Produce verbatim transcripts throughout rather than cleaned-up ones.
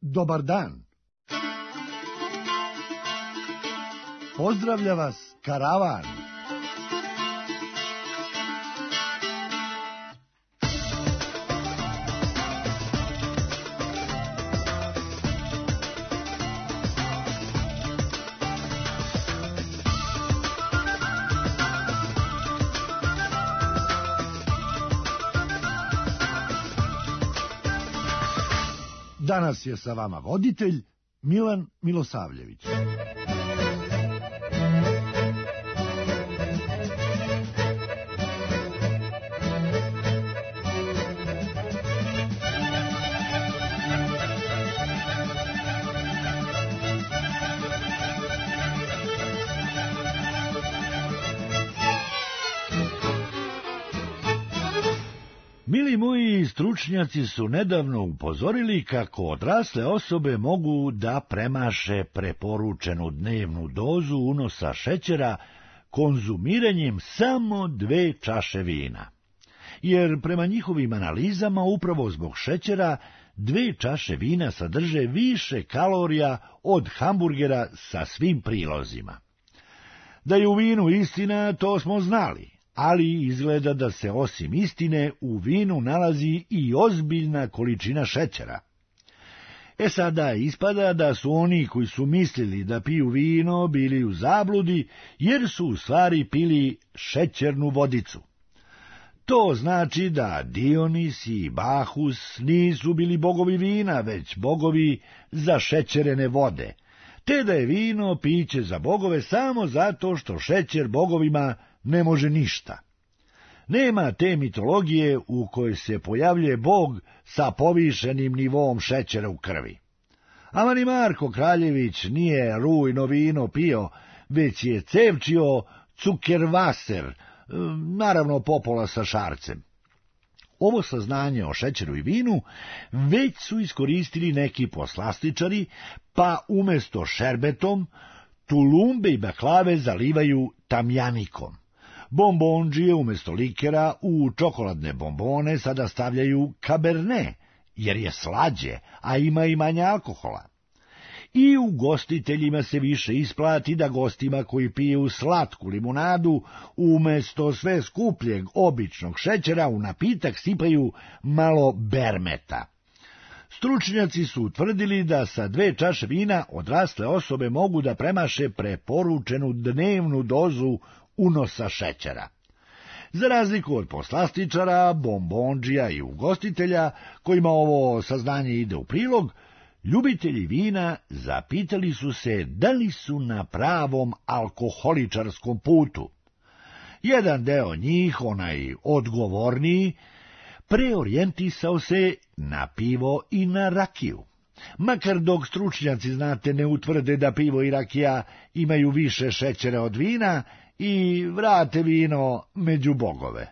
Dobar dan. Pozdravlja vas karavan. Danas je sa vama voditelj Milan Milosavljević. Mili moji, stručnjaci su nedavno upozorili kako odrasle osobe mogu da premaše preporučenu dnevnu dozu unosa šećera konzumiranjem samo dve čaše vina. Jer prema njihovim analizama upravo zbog šećera dve čaše vina sadrže više kalorija od hamburgera sa svim prilozima. Da je u vinu istina, to smo znali. Ali izgleda da se osim istine u vinu nalazi i ozbiljna količina šećera. E sada ispada da su oni koji su mislili da piju vino bili u zabludi, jer su u stvari pili šećernu vodicu. To znači da Dionis i Bahus nisu bili bogovi vina, već bogovi zašećerene vode, te da je vino piće za bogove samo zato što šećer bogovima ne može ništa. Nema te mitologije u kojoj se pojavljuje bog sa povišenim nivom šećera u krvi. Ama ni Marko Kraljević nije rujno vino pio, već je cevčio cukervaser, naravno popola sa šarcem. Ovo saznanje o šećeru i vinu već su iskoristili neki poslastičari, pa umjesto šerbetom tulumbe i baklave zalivaju tamjanikom. Bombondžije umjesto likera u čokoladne bombone sada stavljaju kaberne, jer je slađe, a ima i manje alkohola. I ugostiteljima se više isplati da gostima koji piju slatku limunadu umjesto sve skupljeg običnog šećera u napitak sipaju malo bermeta. Stručnjaci su utvrdili da sa dve čaše vina odrasle osobe mogu da premaše preporučenu dnevnu dozu unosa šećera. Za razliku od poslastičara, bombondžija i ugostitelja, kojima ovo saznanje ide u prilog, ljubitelji vina zapitali su se da li su na pravom alkoholičarskom putu. Jedan deo njih, onaj odgovorniji, preorijentisao se na pivo i na rakiju. Makar dok stručnjaci, znate, ne utvrde da pivo i rakija imaju više šećera od vina i vrate vino među bogove.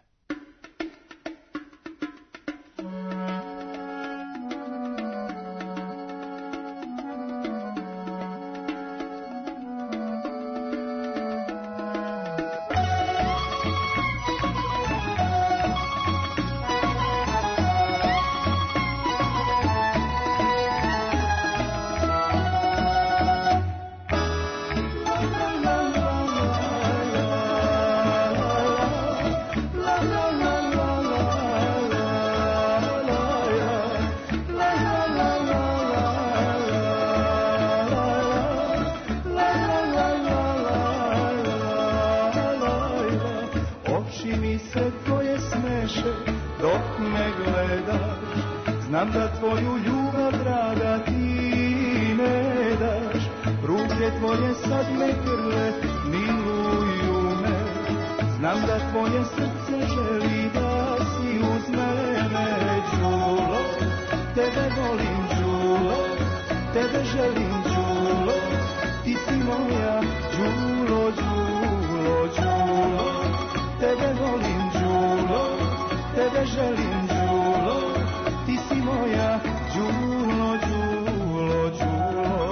Znam da tvoju ljubav, draga, ti ne daš. Ruke tvoje sad me grle, miluju me. Znam da tvoje srce želi da si uz mene, Đulo. Tebe volim, Đulo, tebe želim, Đulo. Ti si moja, Đulo, Đulo, Đulo. Tebe volim, Đulo, tebe želim, Đulo. Ti si moja, Đulo, Đulo, Đulo.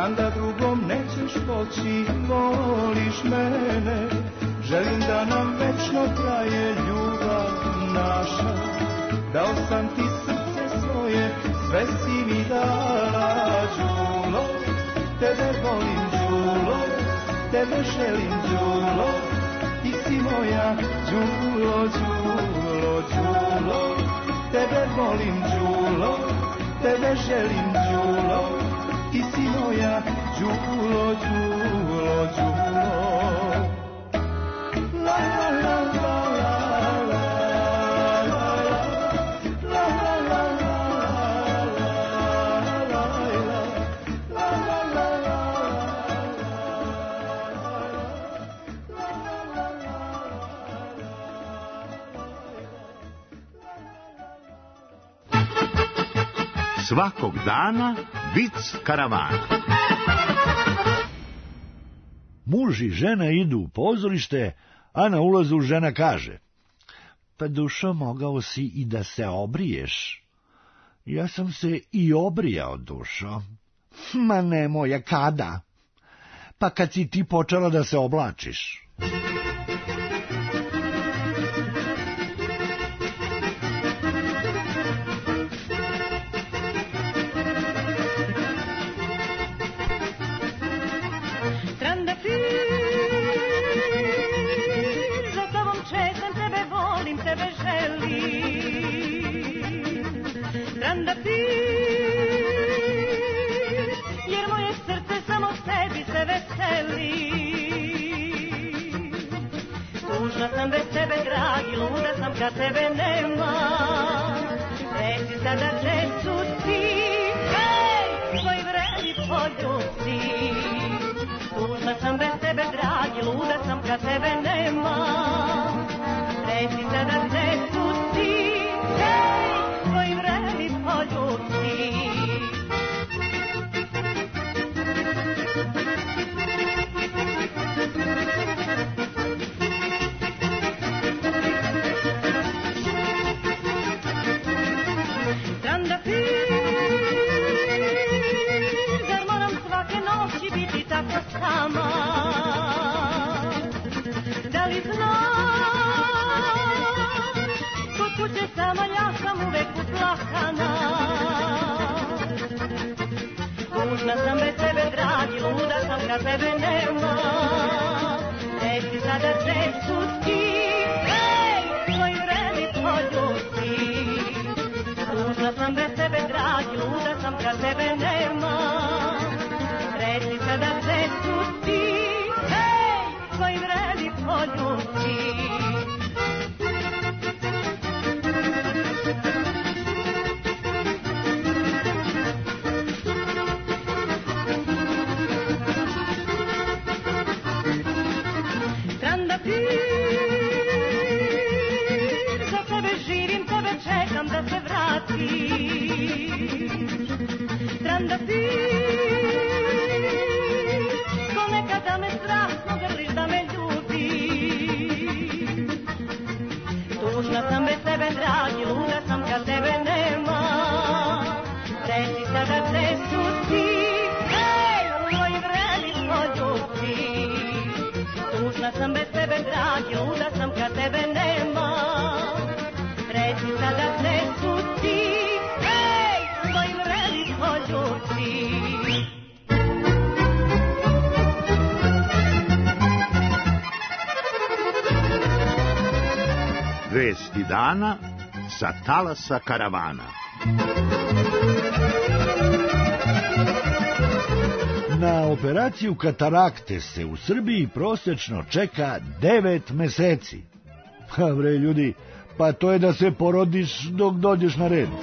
znam da drugom nećeš poći, voliš mene, želim da nam večno traje ljubav naša. Dao sam ti srce svoje, sve si mi dala, Đulo, tebe volim, Đulo, tebe želim, Đulo, ti si moja, Đulo, Đulo, Đulo, tebe volim, Đulo, tebe želim, Đulo, ti si moja, Đulo, Đulo, Đulo. La la la la la la. Svakog dana vic karavana. Muž i žena idu u pozorište, a na ulazu žena kaže: Pa dušo, mogao si i da se obriješ. Ja sam se i obrijao, dušo. Ma nemoj, a kada? Pa kad si ti počela da se oblačiš. Jer moje srce samo sebi se veseli. Tužna sam bez tebe, dragi, luda sam kad tebe nema. Reci sada gde su ti, hej, tvoj vreli poljubi. Tužna sam bez tebe, dragi, luda sam kad tebe nema. Reci sada gde su ti, hej, tvoj vreli poljubi. Da li znaš, kod kuće sama ja sam uvek uplakana. Tužna sam bez tebe, dragi, luda sam kad tebe nema. Reci sada gde su ti, hej, tvoj vreli poljubi. Tužna sam bez tebe, dragi, luda sam kad tebe nema. Reci sada gde su ti, hej, tvoj vreli poljubi. Trandafir, za tebe živim, tebe čekam da se vratiš. Trandafir, da me strasno grliš, da me ljubiš. Tužna sam bez tebe, dragi, luda sam kad tebe nema. Reci sada gde su ti, hej, tvoj vreli poljubi. Tužna sam bez tebe, dragi, luda sam kad tebe nema. Reci sada gde su ti, hej, tvoj vreli poljubi. Vesti dana sa talasa karavana. Na operaciju katarakte se u Srbiji prosečno čeka devet meseci. Ha bre ljudi, pa to je da se porodiš dok dođeš na red.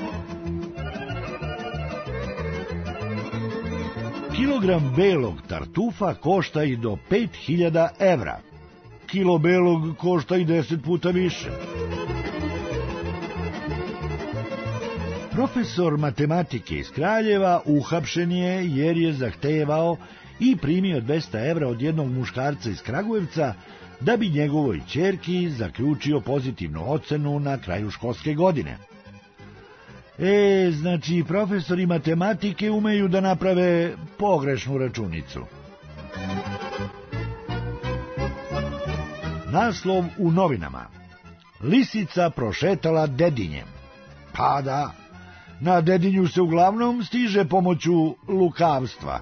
Kilogram belog tartufa košta i do pet hiljada evra. Kilo belog košta i deset puta više. Profesor matematike iz Kraljeva uhapšen je jer je zahtevao i primio dvesta evra od jednog muškarca iz Kragujevca da bi njegovoj ćerki zaključio pozitivnu ocenu na kraju školske godine. E, znači, profesori matematike umeju da naprave pogrešnu računicu. Naslov u novinama. Lisica prošetala Dedinjem. Pa da, na Dedinju se uglavnom stiže pomoću lukavstva.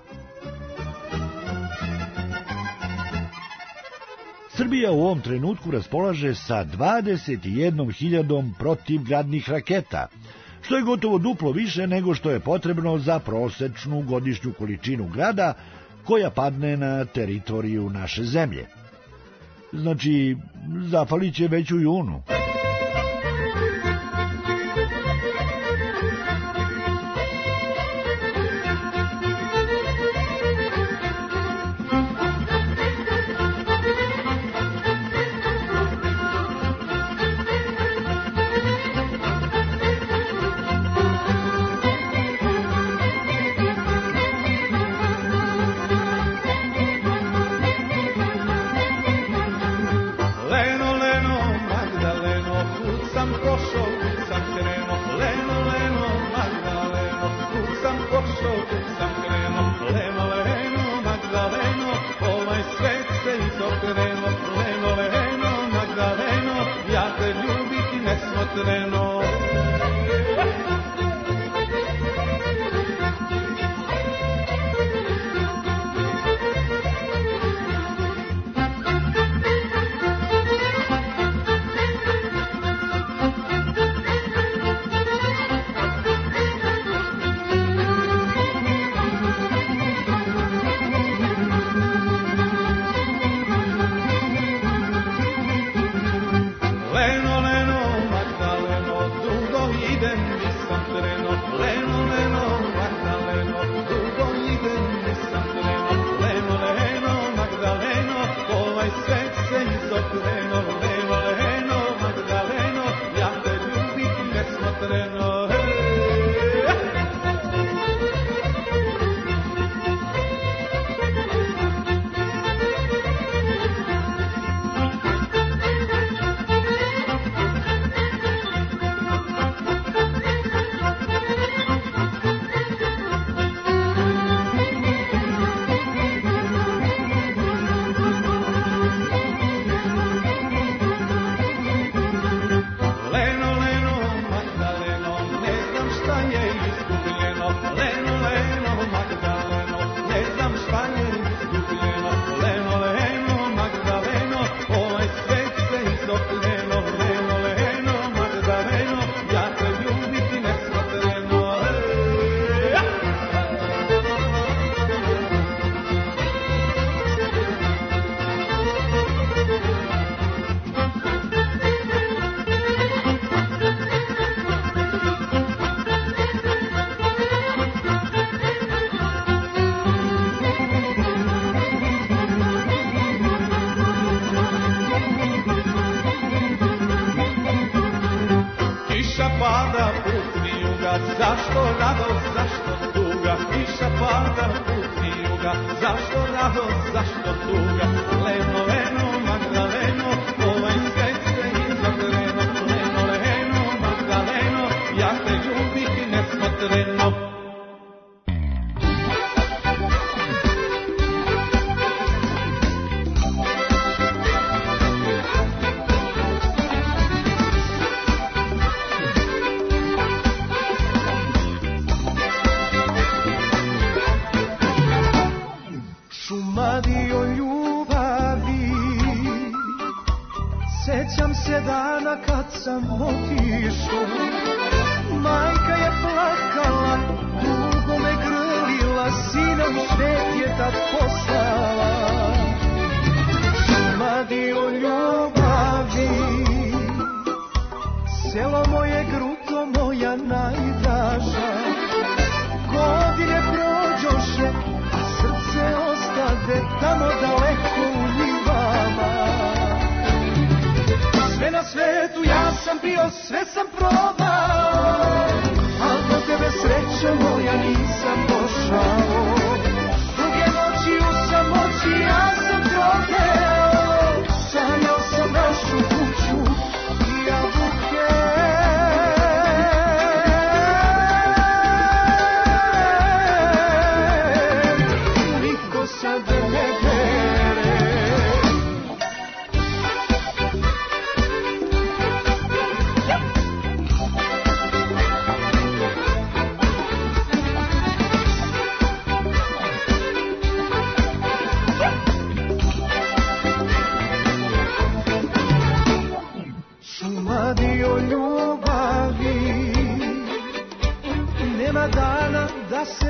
Srbija u ovom trenutku raspolaže sa dvadeset jednom hiljadom protivgradnih raketa, što je gotovo duplo više nego što je potrebno za prosečnu godišnju količinu grada koja padne na teritoriju naše zemlje. Znači, zafalit će već u junu. Zašto radost, zašto tuga, kiša pada puti juga, zašto radost, zašto tuga, leno, leno, Magdaleno, ovaj svet se izokreno, leno, leno, Magdaleno, ja te ljubiti nesmotreno. Sjećam se dana kad sam otišao, majka je plakala, dugo me grlila, sina u svet je tad poslala. Šumadi o ljubavi, selo moje, gruto moja najdraža. Godine prođoše, a srce ostade tamo daleko u njivama. Sve na svetu ja sam bio, sve sam probao, al do tebe srećo moja nisam došao. Duge noći u samoći ja sam trofeo, sanjao sam našu kuću i jabuke.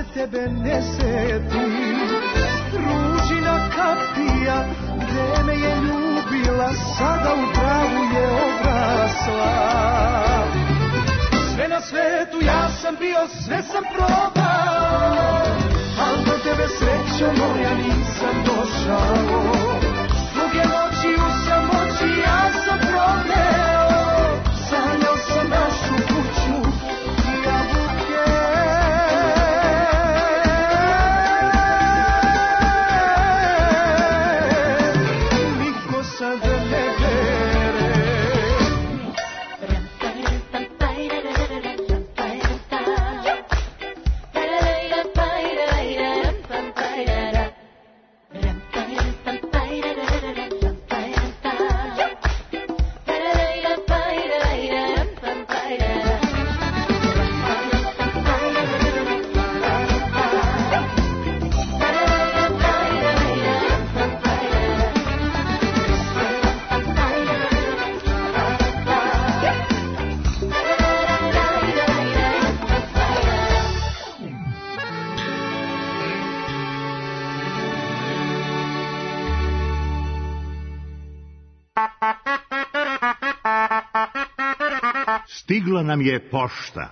tebe ne seti. Ružina kapija, gde me je ljubila, sada u travu je odrasla. Sve na svetu ja sam bio, sve sam probao, al do tebe srećo moja nisam došao. Duge noći u samoći ja sam proveo, sanjao sam našu kuću i jabuke. Niko sad ne vere. Stigla nam je pošta.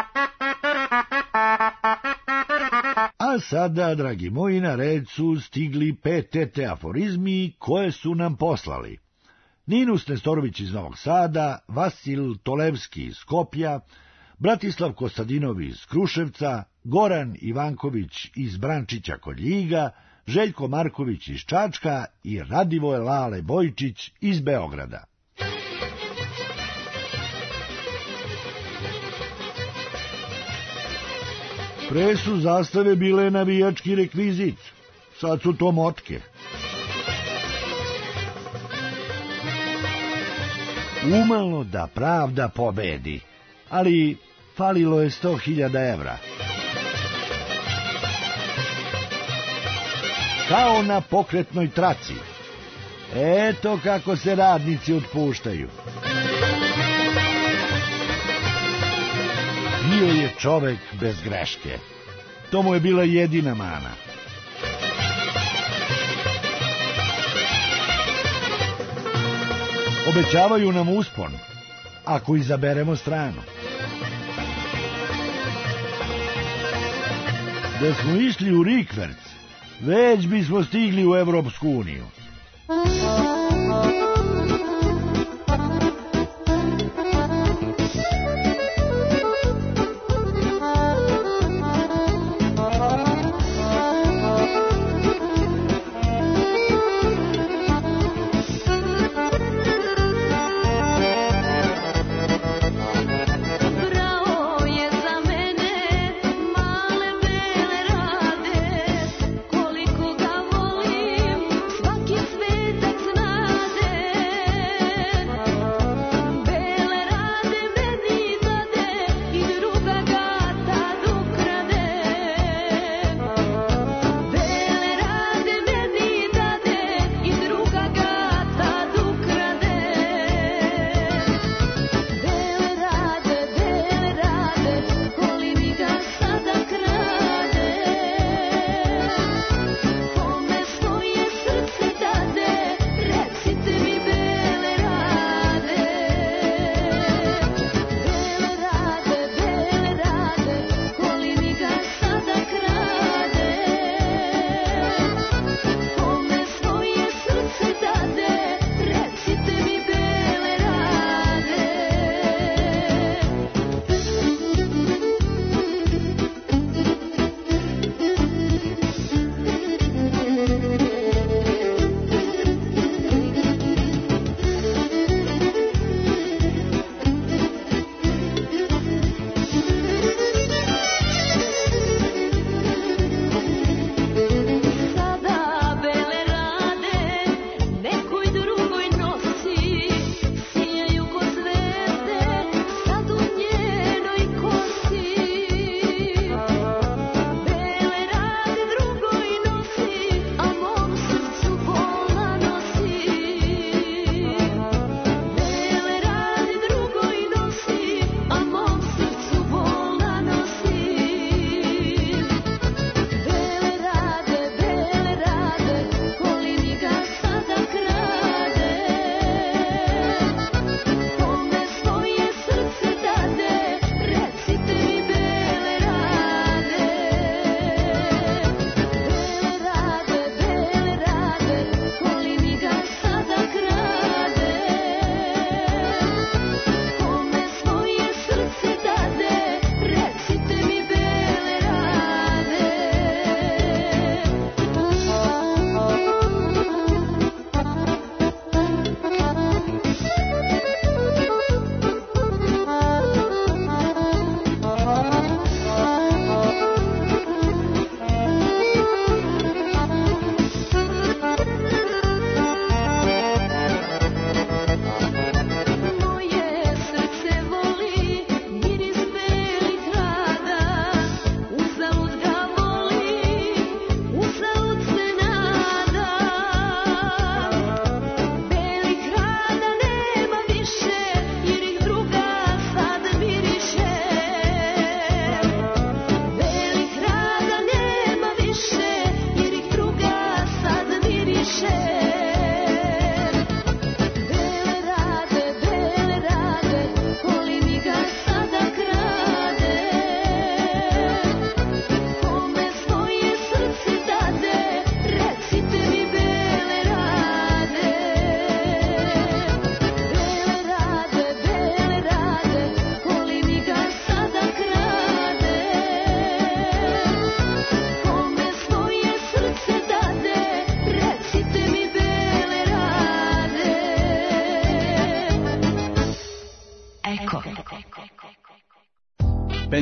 A sada, dragi moji, na red su stigli P T T aforizmi koje su nam poslali. Ninus Nestorović iz Novog Sada, Vasil Tolevski iz Skopja, Bratislav Kostadinov iz Kruševca, Goran Ivanković iz Brančića kod Ljiga, Željko Marković iz Čačka i Radivoje Lale Bojčić iz Beograda. Pre su zastave bile navijački rekvizit, sad su to motke. Umalo da pravda pobedi, ali falilo je sto hiljada evra. Kao na pokretnoj traci. Eto kako se radnici otpuštaju. Bio je čovek bez greške. To mu je bila jedina mana. Obećavaju nam uspon, ako izaberemo stranu. Da smo išli u rikverc, već bismo stigli u Evropsku uniju. Koliko ga volim, svaki svetak znade.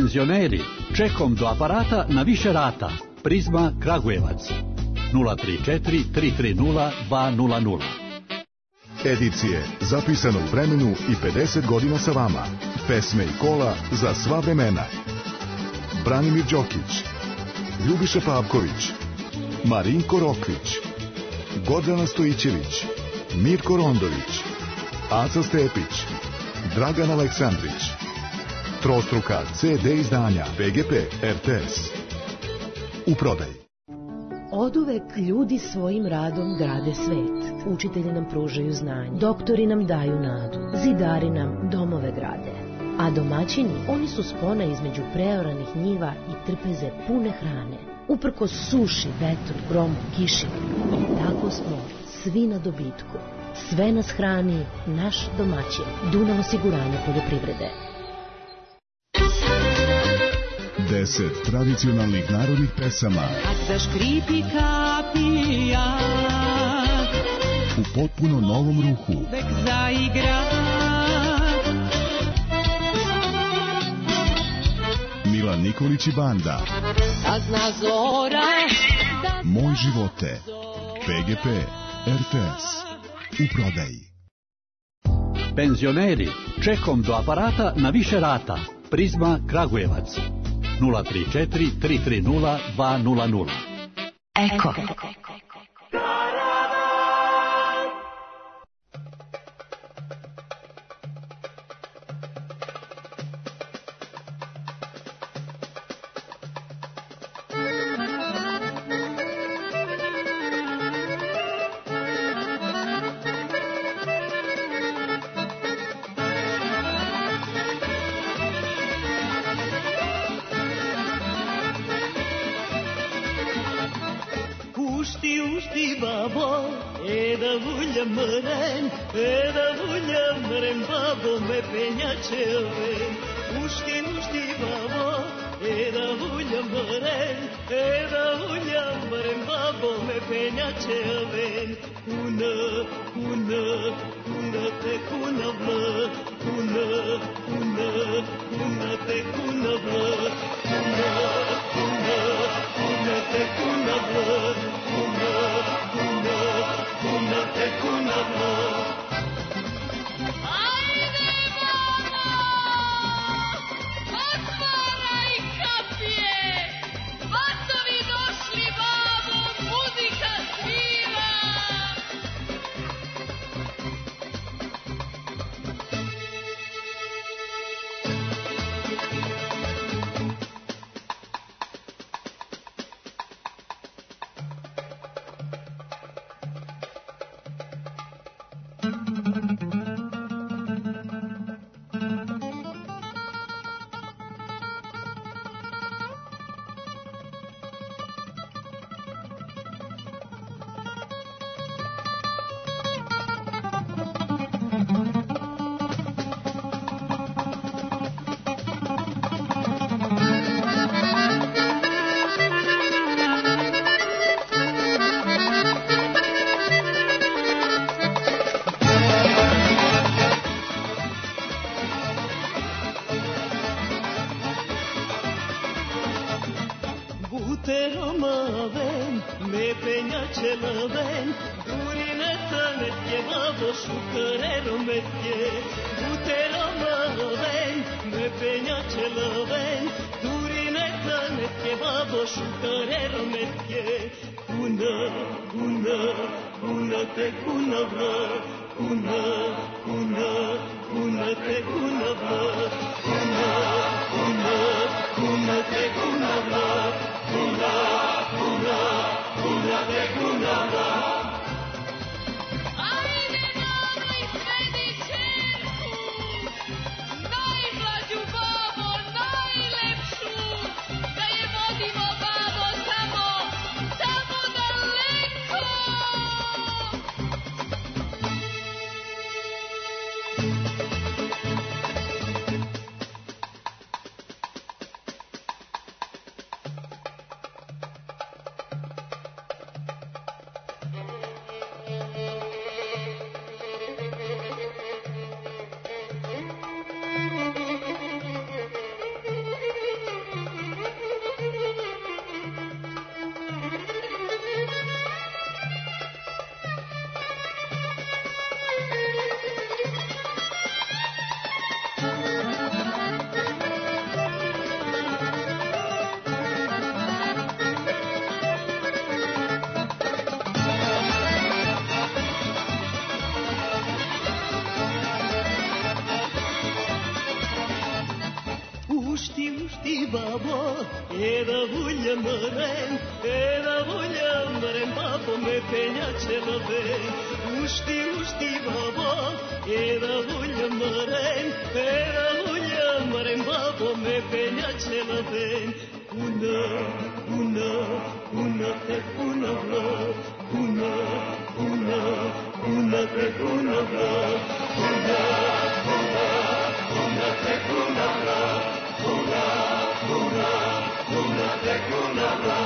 Penzioneri, čekom do aparata na više rata. Prizma Kragujevac. nula tri četiri tri tri nula dva nula nula. Edicije zapisanog vremenu i pedeset godina sa vama. Pesme i kola za sva vremena. Branimir Đokić, Ljubiša Pavković, Marinko Rokvić, Gordana Stojićević, Mirko Rondović, Aca Stepić, Dragan Aleksandrić. Trostruka ce de izdanja be ge pe er te es. U prodaji. Oduvek ljudi svojim radom grade svet. Učitelji nam pružaju znanje, doktori nam daju nadu, zidari nam domove grade. A domaćini, oni su spona između preoranih njiva i trpeze pune hrane. Uprkos suši, vetru, gromu, kiši. I tako smo svi na dobitku. Sve nas hrani naš domaćin. Dunav osiguranje poljoprivrede. Deset tradicionalnih narodnih pesama Kad zaškripi kapija u potpuno novom ruhu. Vek zaigra Milan Nikolić i banda. Da zna zora da Moj živote. be ge pe er te es. U prodaji. Penzioneri, čekom do aparata na više rata. Prizma Kragujevac. nula tri četiri tri tri nula dva nula nula. Eko. mren, era vulja mren, babo me penjače ven. Ušti, ušti, babo, era vulja mren, era vulja mren, babo me penjače ven. Kuna, kuna, kuna te kuna vla, kuna, kuna, kuna te kuna vla, kuna, kuna, kuna te kuna vla, kuna, kuna, kuna te kuna vla. e da voglia maren, e da voglia maren, babo me penjače love. Ušti, ušti babo, e da voglia maren, e da voglia maren, babo me penjače love. Una, una, una te una vlo, una, una, una te una vlo, una, una, una te una vlo, una, una, una te una vlo.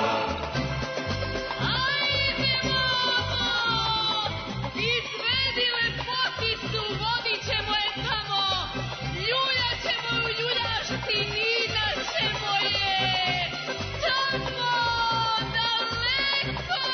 Ajde, mamo, izvedi lepoticu, vodit ćemo je tamo, ljuljat ćemo u ljuljaštini, ćemo je tamo daleko.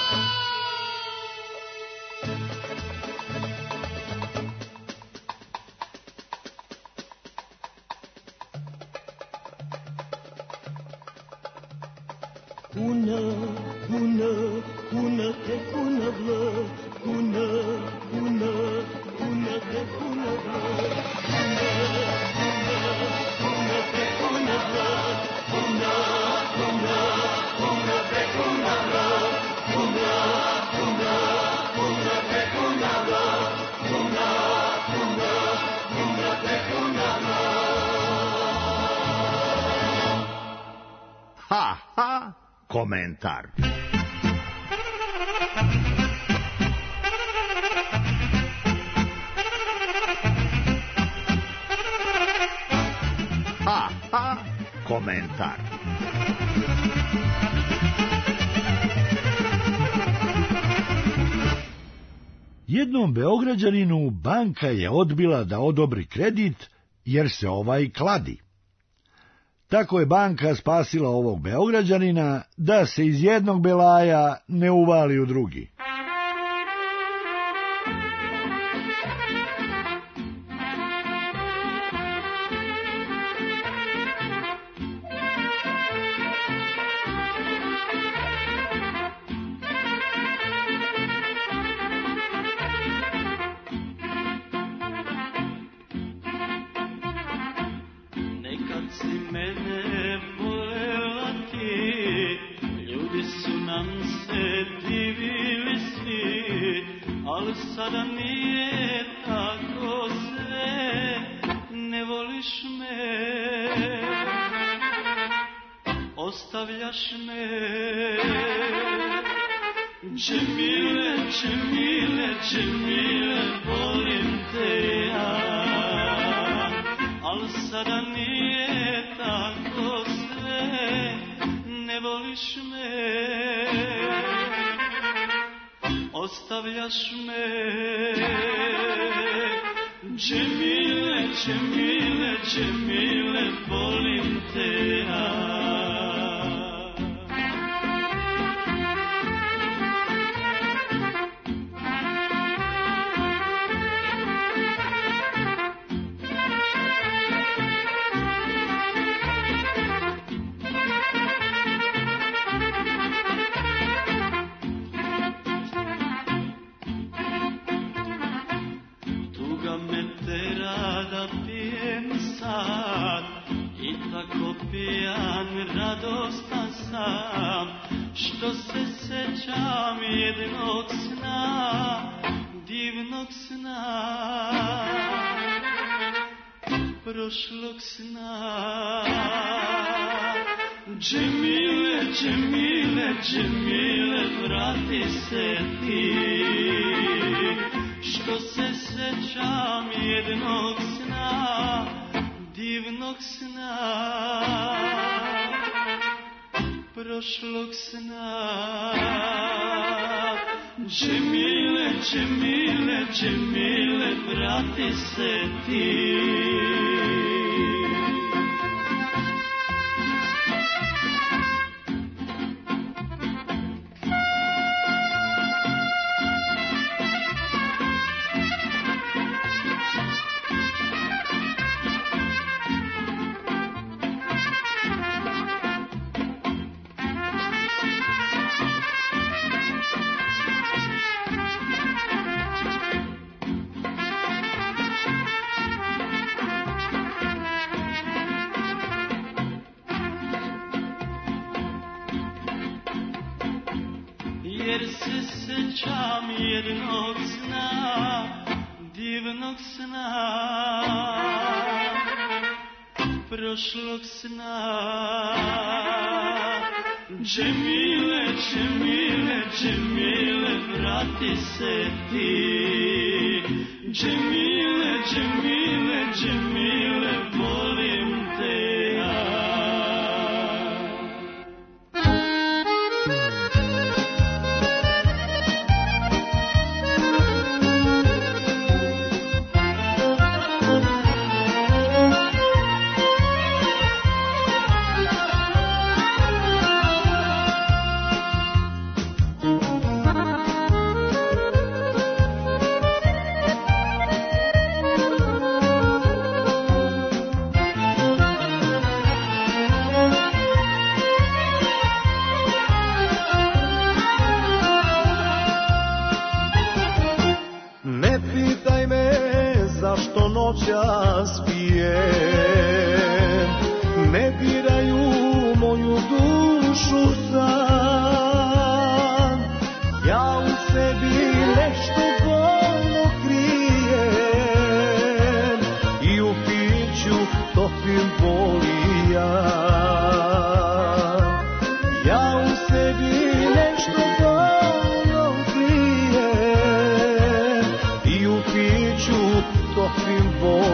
Una, una, una te una vlo, una, una, una te una vlo, una, una, una te una vlo, una, una, una te una vlo, una, una, una te una vlo, una, una, una te una vlo. Ha, ha, komentar. Ha, ha, komentar. Jednom Beograđaninu banka je odbila da odobri kredit jer se ovaj kladi. Tako je banka spasila ovog Beograđanina da se iz jednog belaja ne uvali u drugi. Sada nije tako sve, ne voliš me, ostavljaš me. Džemile, Džemile, Džemile, volim te ja, al sada nije tako sve, ne voliš me, ostavljaš me. Džemile, Džemile, Džemile, volim te ja. Pijan, radostan sam, što se sećam jednog sna, divnog sna, prošlog sna. Džemile, Džemile, Džemile, vrati se ti, što se sećam jednog sna, divnog sna, prošlog sna. Džemile, Džemile, Džemile, vrati se ti. jer se sećam jednog sna, divnog sna, prošlog sna. Džemile, Džemile, Džemile, vrati se ti. Džemile, Džemile, Džemile, volim te ja. Noćas pijem, ne diraju moju dušu san. Ja u sebi nešto bolno krijem i u piću topim bolijan. Ja u sebi nešto bolno krijem i u piću topim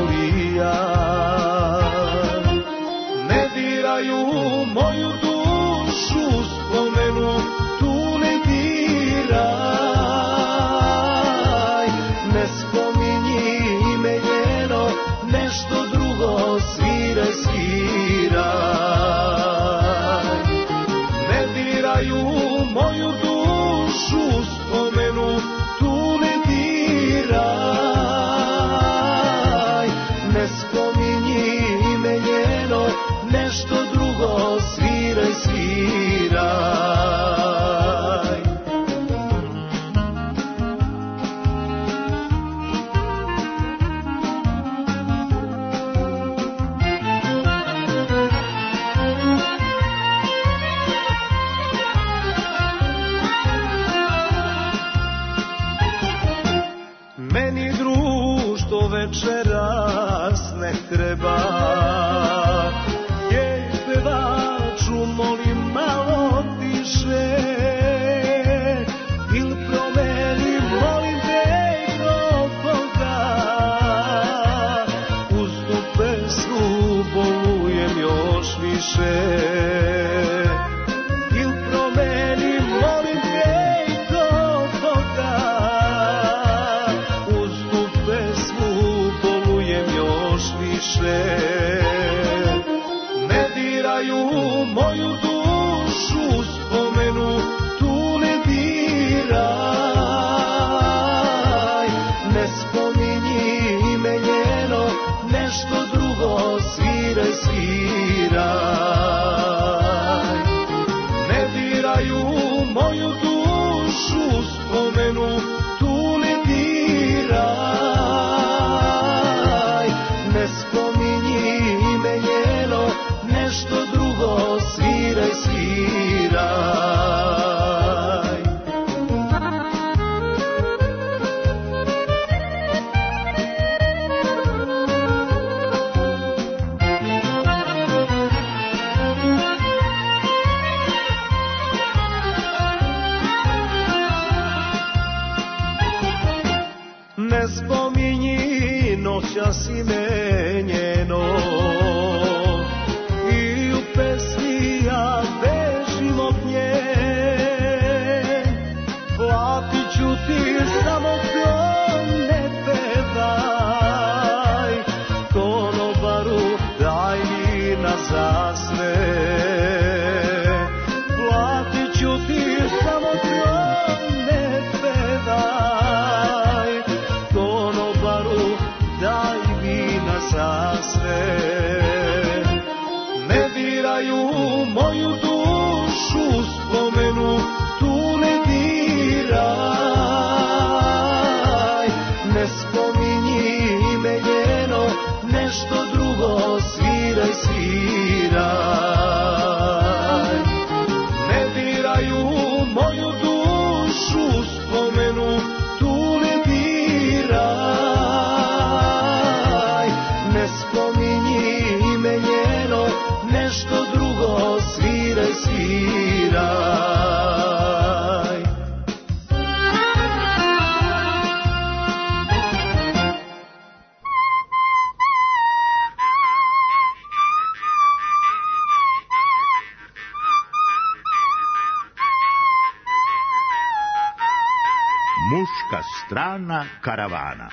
bolijan. Ne diraju moju dušu, spomenu tu ne diraj. Ne spominji ime njeno, nešto drugo sviraj, sviraj. Ne diraju moju dušu, spomenu tu ne diraj. Ne spominji ime njeno, nešto drugo sviraj, sviraj. Meni društvo večeras ne treba, jej pevaču molim malo tiše, il promeni molim te Boga, uz tu pesmu bolujem još više. Il promeni molim te Boga, uz tu pesmu bolujem još više. Ne diraju moju dušu, spomenu tu ne diraj. Ne spominji ime njeno, nešto drugo sviraj, sviraj. Ne diraju moju dušu, spomenu tu ne diraj. Ne spominji ime njeno, nešto drugo sviraj, sviraj. Ne spominji noćas ime njeno, i u pesmi ja bežim od nje. Platit ću ti samo to ne pevaj, konobaru daj vina za sve. Platit ću ti samo to ne pevaj, konobaru daj vina uspomenu tu ne diraj. Ne spominji ime njeno, nešto drugo sviraj, sviraj. Muška strana karavana.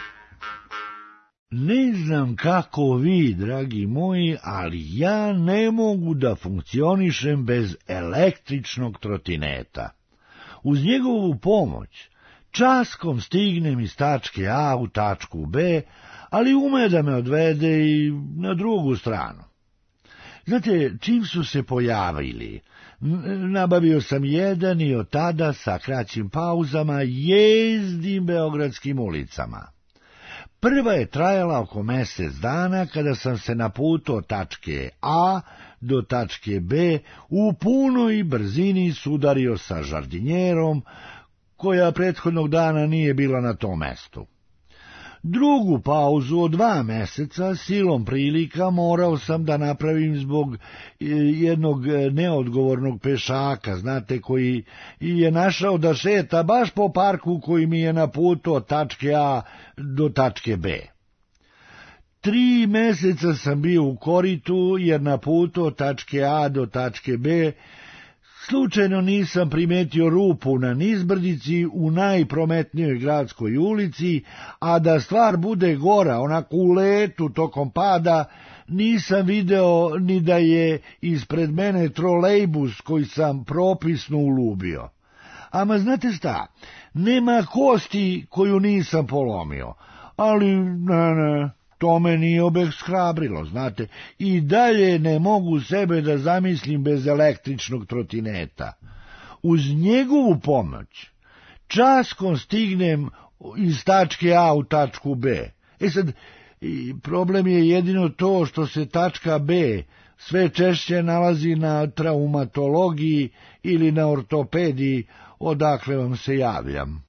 Ne znam kako vi, dragi moji, ali ja ne mogu da funkcionišem bez električnog trotineta. Uz njegovu pomoć časkom stignem iz tačke A u tačku B, ali ume da me odvede i na drugu stranu. Znate, čim su se pojavili, nabavio sam jedan i od tada sa kraćim pauzama jezdim beogradskim ulicama. Prva je trajala oko mesec dana kada sam se na putu od tačke A do tačke B u punoj brzini sudario sa žardinjerom, koja prethodnog dana nije bila na tom mestu. Drugu pauzu od dva meseca silom prilika morao sam da napravim zbog jednog neodgovornog pešaka, znate, koji je našao da šeta baš po parku koji mi je na putu od tačke A do tačke B. Tri meseca sam bio u koritu, jer na putu od tačke A do tačke B slučajno nisam primetio rupu na nizbrdici u najprometnijoj gradskoj ulici, a da stvar bude gora, onako u letu tokom pada, nisam video ni da je ispred mene trolejbus koji sam propisno ulubio. Ama znate šta, nema kosti koju nisam polomio, ali ne, ne, to me nije obeshrabrilo, znate, i dalje ne mogu sebe da zamislim bez električnog trotineta. Uz njegovu pomoć časkom stignem iz tačke A u tačku B. E sad, problem je jedino to što se tačka B sve češće nalazi na traumatologiji ili na ortopediji, odakle vam se javljam.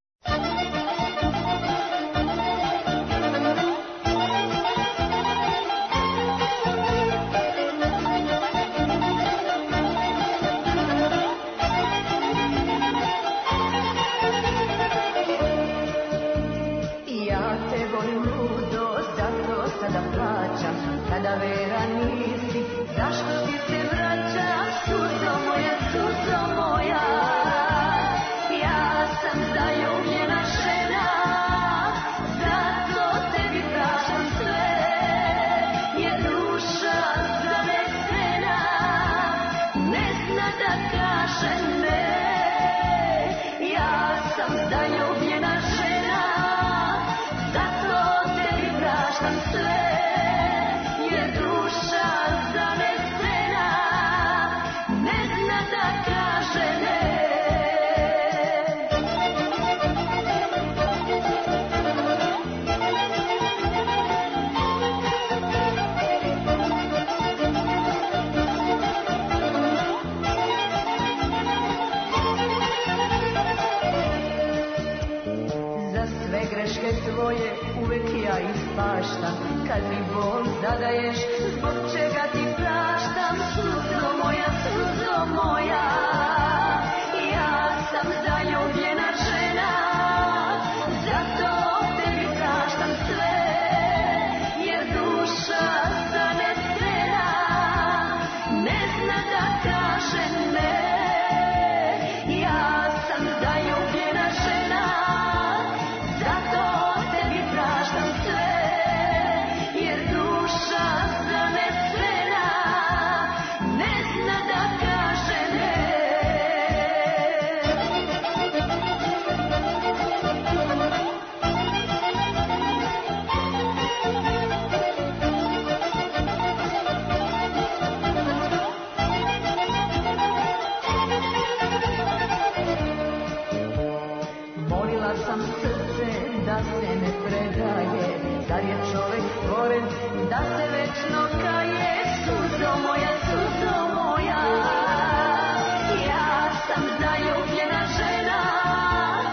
Kad mi bol zadaješ, zbog čega ti praštam, suzo moja, suzo moja. Ja sam zaljubljena žena, zato tebi praštam sve, jer duša zanesena ne zna da kaže ne. Ja sam zaljubljena žena, zato tebi praštam sve, da se večno kaje, suzo moja, suzo moja. Ja sam zaljubljena žena,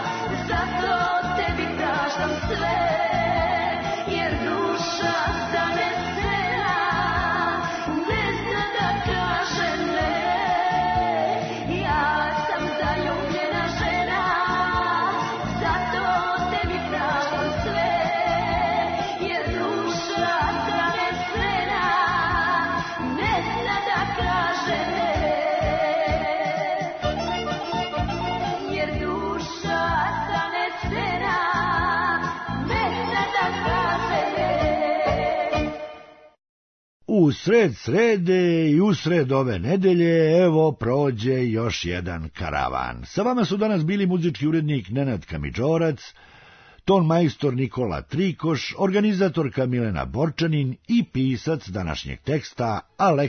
sred srede i usred ove nedelje, evo prođe još jedan karavan. Sa vama su danas bili muzički urednik Nenad Kamidžorac, ton majstor Nikola Trikoš, organizatorka Milena Borčanin i pisac današnjeg teksta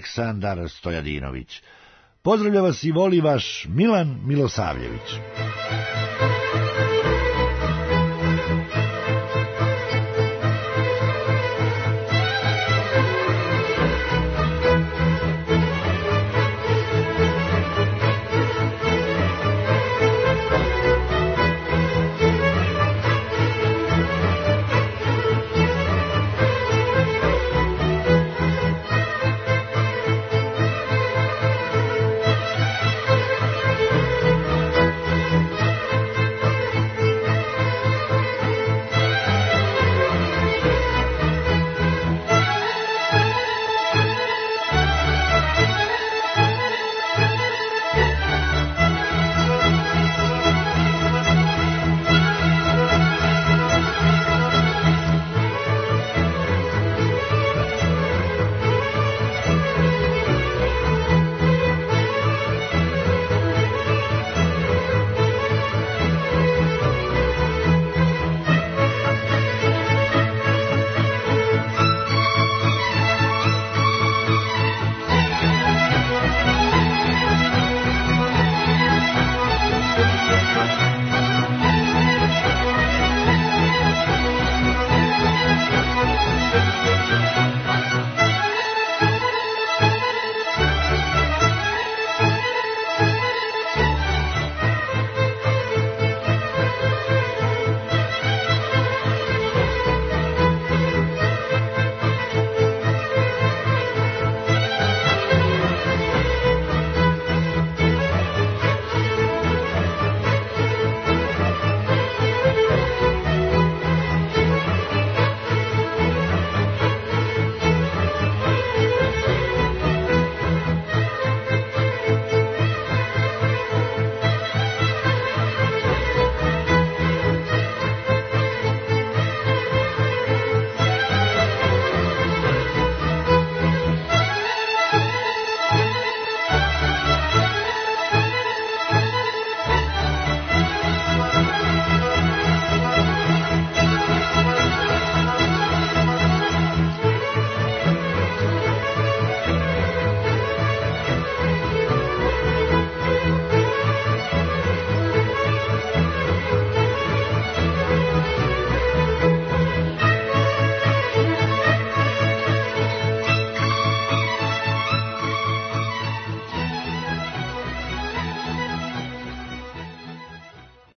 Aleksandar Stojadinović. Pozdravlja vas i voli vaš Milan Milosavljević.